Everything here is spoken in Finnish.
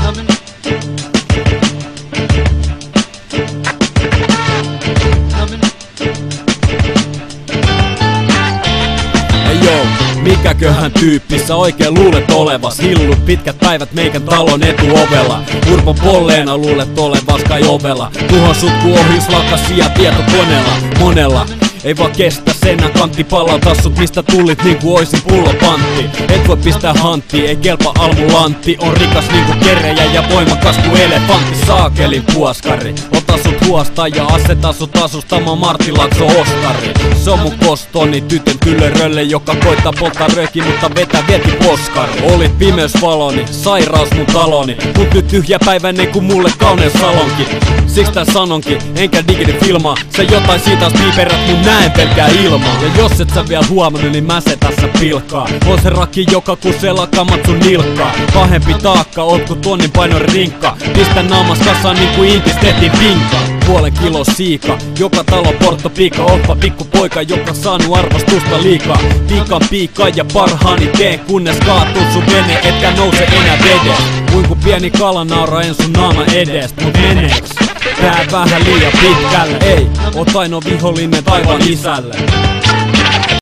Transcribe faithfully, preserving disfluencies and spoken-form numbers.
Joo, mikäköhän tyyppi sä oikein luulet olevas? Hillut pitkät päivät meikän talon etuovella. Urpon polleena luulet olevas kai ovella. Tuhon sutku ohjus lakasia tietokoneella. Monella ei vaan kestä seinän kantti, palauta sut mistä tulit niinku oisin pullopantti. Et voi pistää hanttiin, ei kelpa almulantti. On rikas niinku kerejä ja voimakas ku elefantti. Saakelin puoskari, ota sut huosta ja aseta sut asustamaan Martti Laakso Ostari. Se on mun kostoni, tytön kyllörölle, joka koittaa polttaa rööki, mutta vetää vieti poskari. Olit pimeysvaloni, sairaus mun taloni, mut nyt tyhjäpäiväinen ku mulle kauneus salonki. Siks tää sanonkin, enkä digidi filmaa, se jotain siitä as piiperät mun näen pelkää ilmaa. Ja jos et sä vielä huomannut, niin mä se tässä pilkkaa. On se rakki, joka kusella kammat sun nilkkaa. Pahempi taakka, oot ku tonnin painon rinkka. Pistä naamas kasaan niinku intistetin vinka. Puolen kilo siika, joka talo porto piika. Oppa pikku poika, joka saanut arvostusta liikaa. Piikan piikka ja parhaani teen, kunnes kaatuu sun vene, etkä nouse enää vedes. Kuin ku pieni kala nauraa en sun naama edestä, mut meneeks tää vähän liian pitkälle? Ei, oot ainoa vihollinen taivaan isälle.